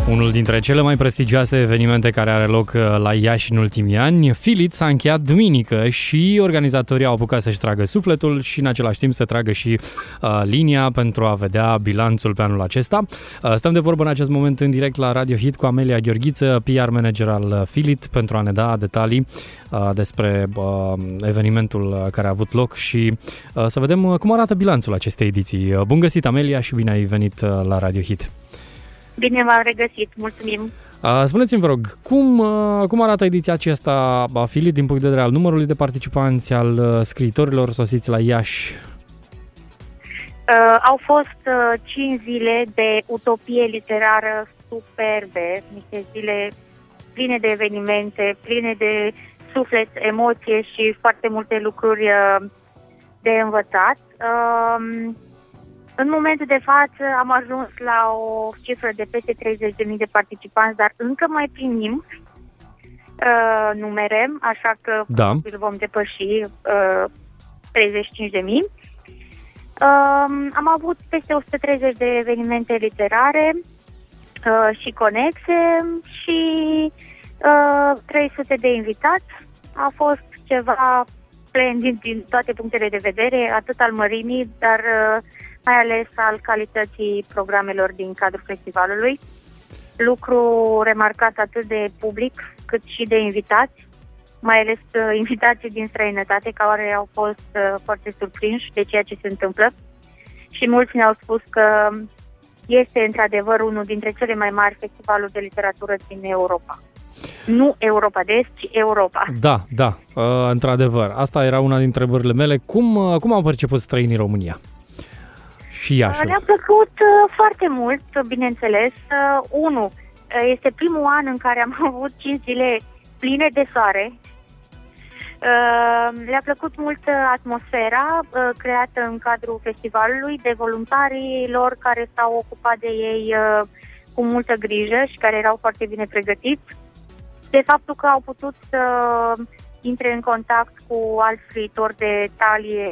Unul dintre cele mai prestigioase evenimente care are loc la Iași în ultimii ani, Feel It, s-a încheiat duminică și organizatorii au apucat să-și tragă sufletul și în același timp să tragă și linia pentru a vedea bilanțul pe anul acesta. Stăm de vorbă în acest moment în direct la Radio Hit cu Amelia Gheorghiță, PR manager al Feel It, pentru a ne da detalii despre evenimentul care a avut loc și să vedem cum arată bilanțul acestei ediții. Bun găsit, Amelia, și bine ai venit la Radio Hit. Bine v-am regăsit, mulțumim. Spuneți-mi, vă rog, cum arată ediția aceasta a Feel It din punct de vedere al numărului de participanți, al scriitorilor sosiți la Iași? Au fost 5 zile de utopie literară superbe, niște zile pline de evenimente, pline de suflet, emoție și foarte multe lucruri de învățat. În momentul de față am ajuns la o cifră de peste 30.000 de participanți, dar încă mai primim numere, așa că vom depăși 35.000. Am avut peste 130 de evenimente literare și conexe și 300 de invitați. A fost ceva splendid din toate punctele de vedere, atât al mărimii, dar mai ales al calității programelor din cadrul festivalului. Lucru remarcat atât de public cât și de invitați, mai ales invitații din străinătate care au fost foarte surprinși de ceea ce se întâmplă și mulți ne-au spus că este într-adevăr unul dintre cele mai mari festivaluri de literatură din Europa. Nu Europa de Est, ci Europa. Da, într-adevăr. Asta era una dintre întrebările mele. Cum au perceput străinii România? Le-a plăcut foarte mult, bineînțeles. Este primul an în care am avut 5 zile pline de soare. Le-a plăcut mult atmosfera creată în cadrul festivalului, de voluntarii lor care s-au ocupat de ei cu multă grijă și care erau foarte bine pregătiți, de faptul că au putut să intre în contact cu alți scriitori de talie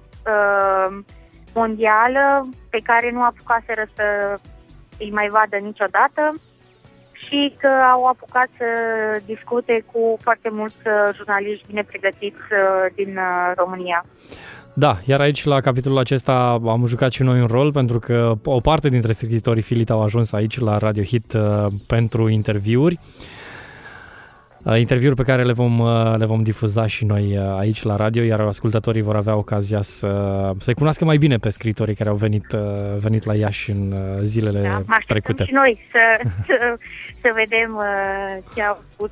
mondială, pe care nu apucaseră să îi mai vadă niciodată și că au apucat să discute cu foarte mulți jurnaliști bine pregătiți din România. Da, iar aici la capitolul acesta am jucat și noi un rol, pentru că o parte dintre scriitorii Feel It au ajuns aici la Radio Hit pentru interviuri. Interviuri pe care le vom difuza și noi aici la radio, iar ascultătorii vor avea ocazia să cunoască mai bine pe scriitorii care au venit la Iași în zilele trecute. Și noi să vedem ce au făcut.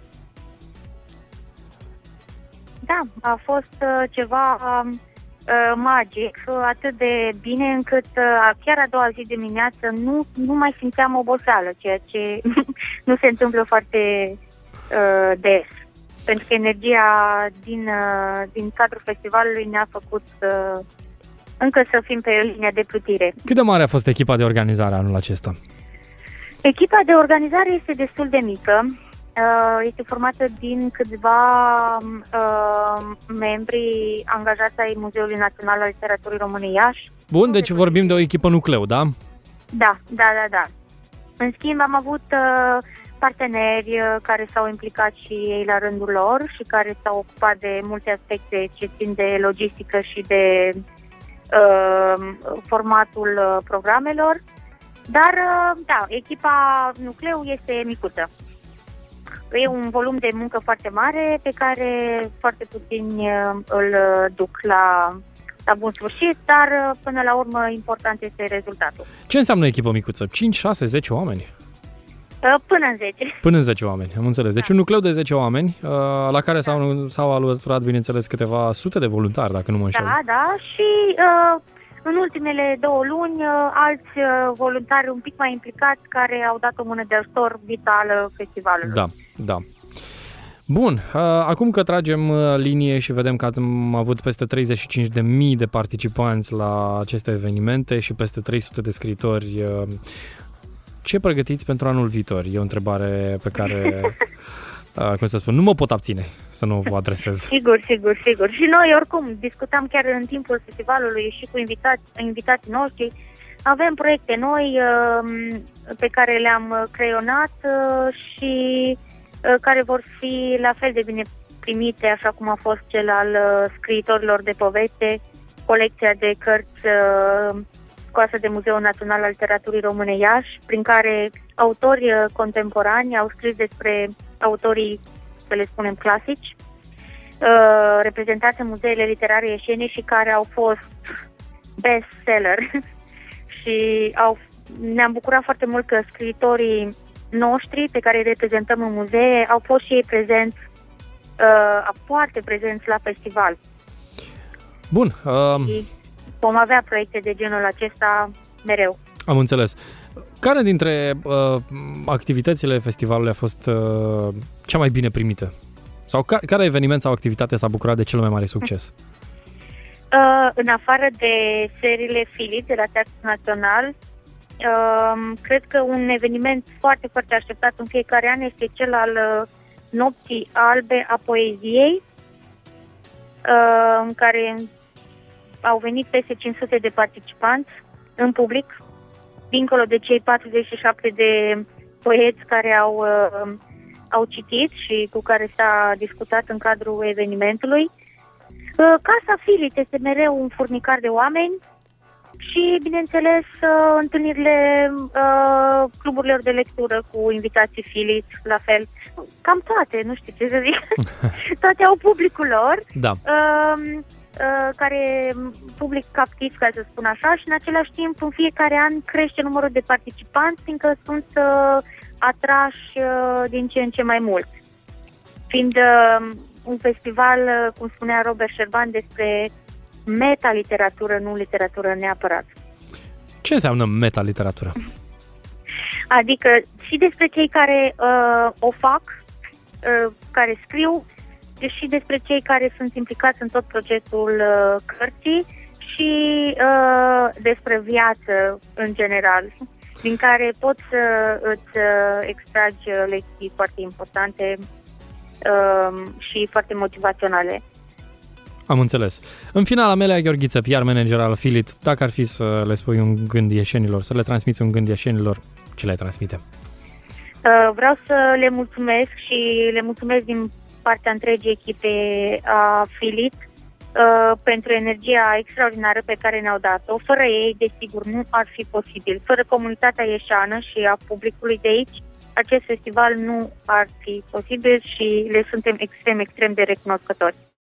Da, a fost ceva magic, atât de bine încât chiar a doua zi dimineață nu mai simțeam oboseală, ceea ce nu se întâmplă foarte des, pentru că energia din cadrul festivalului ne-a făcut încă să fim pe linia de plutire. Cât de mare a fost echipa de organizare anul acesta? Echipa de organizare este destul de mică. Este formată din câțiva membri angajați ai Muzeului Național al Literaturii Române Iași. Bun, deci vorbim de o echipă nucleu, da? Da. În schimb, am avut parteneri care s-au implicat și ei la rândul lor și care s-au ocupat de multe aspecte ce țin de logistică și de formatul programelor. Dar, da, echipa nucleu este micuță. E un volum de muncă foarte mare pe care foarte puțini îl duc la bun sfârșit, dar până la urmă important este rezultatul. Ce înseamnă echipă micuță? 5, 6, 10 oameni? Până în 10. Până în 10 oameni, am înțeles. Deci un nucleu de 10 oameni, la care s-au alăturat, bineînțeles, câteva sute de voluntari, dacă nu mă înșel. Da, și în ultimele 2 luni, alți voluntari un pic mai implicați care au dat o mână de ajutor vitală festivalului. Da. Bun, acum că tragem linie și vedem că am avut peste 35.000 de participanți la aceste evenimente și peste 300 de scriitori, ce pregătiți pentru anul viitor? E o întrebare pe care, cum să spun, nu mă pot abține să nu vă adresez. Sigur. Și noi oricum discutam chiar în timpul festivalului și cu invitații noștri Avem proiecte noi pe care le-am creionat și care vor fi la fel de bine primite, așa cum a fost cel al scriitorilor de poveste, colecția de cărți scoasă de Muzeul Național al Literaturii Române Iași, prin care autori contemporani au scris despre autorii, să le spunem, clasici, reprezentați în muzeele literare ieșene și care au fost bestseller. Și ne-am bucurat foarte mult că scriitorii noștri pe care îi reprezentăm în muzee au fost și ei prezenți, foarte prezenți la festival. Bun. Și vom avea proiecte de genul acesta mereu. Am înțeles. Care dintre activitățile festivalului a fost cea mai bine primită? Sau care eveniment sau activitate s-a bucurat de cel mai mare succes? În afară de seriile Philips de la Teatrul Național, cred că un eveniment foarte, foarte așteptat în fiecare an este cel al Nopții Albe a Poeziei, în care au venit peste 500 de participanți în public, dincolo de cei 47 de poeți care au citit și cu care s-a discutat în cadrul evenimentului. Casa Philips este mereu un furnicar de oameni și, bineînțeles, întâlnirile cluburilor de lectură cu invitații Philips, la fel. Cam toate, nu știu ce să zic. Toate au publicul lor, da. Care public captiv, ca să spun așa, și în același timp în fiecare an crește numărul de participanți, fiindcă sunt atrași din ce în ce mai mult. Fiind un festival, cum spunea Robert Șerban, despre metaliteratură, nu literatură neapărat. Ce înseamnă metaliteratură? Adică și despre cei care o fac, care scriu, și despre cei care sunt implicați în tot procesul cărții și despre viață în general, din care poți să îți extragi lecții foarte importante și foarte motivaționale. Am înțeles. În final, Amelia Gheorghiță, PR manager al Philips, dacă ar fi să le spui un gând ieșenilor, să le transmiți un gând ieșenilor, ce le transmite? Vreau să le mulțumesc și le mulțumesc din partea întregii echipe a Philips pentru energia extraordinară pe care ne-au dat-o. Fără ei, desigur, nu ar fi posibil. Fără comunitatea ieșeană și a publicului de aici, acest festival nu ar fi posibil și le suntem extrem, extrem de recunoscători.